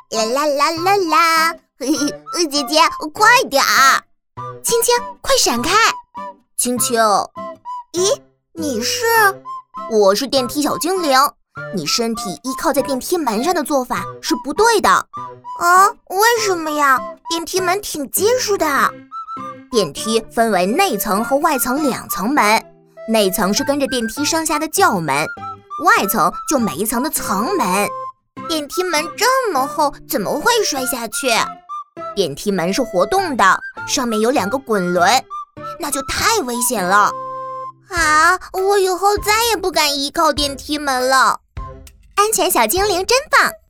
啦啦啦啦啦！姐姐，快点儿！ 青青，快闪开！ 青青， 咦，你是？ 我是电梯小精灵。你身体依靠在电梯门上的做法是不对的。 啊，为什么呀？电梯门挺结实的。 电梯分为内层和外层2层门，内层是跟着电梯上下的轿门，外层就每一层的层门。 电梯门这么厚，怎么会摔下去？ 电梯门是活动的，上面有2个滚轮，那就太危险了。 啊，我以后再也不敢依靠电梯门了。 安全小精灵真棒！